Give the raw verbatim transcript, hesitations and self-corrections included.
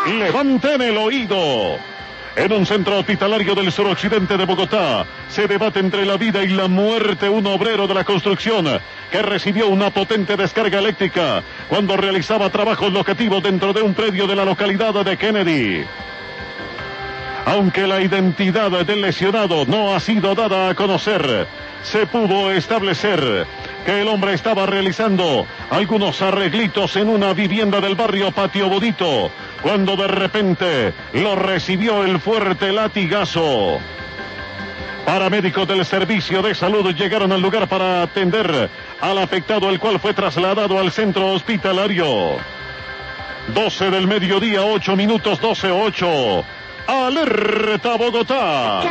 Levanten el oído. En un centro hospitalario del suroccidente de Bogotá, se debate entre la vida y la muerte un obrero de la construcción que recibió una potente descarga eléctrica cuando realizaba trabajos locativos dentro de un predio de la localidad de Kennedy. Aunque la identidad del lesionado no ha sido dada a conocer, se pudo establecer que el hombre estaba realizando algunos arreglitos en una vivienda del barrio Patio Bodito, cuando de repente lo recibió el fuerte latigazo. Paramédicos del servicio de salud llegaron al lugar para atender al afectado, el cual fue trasladado al centro hospitalario. doce del mediodía, ocho minutos, doce ocho. Alerta Bogotá.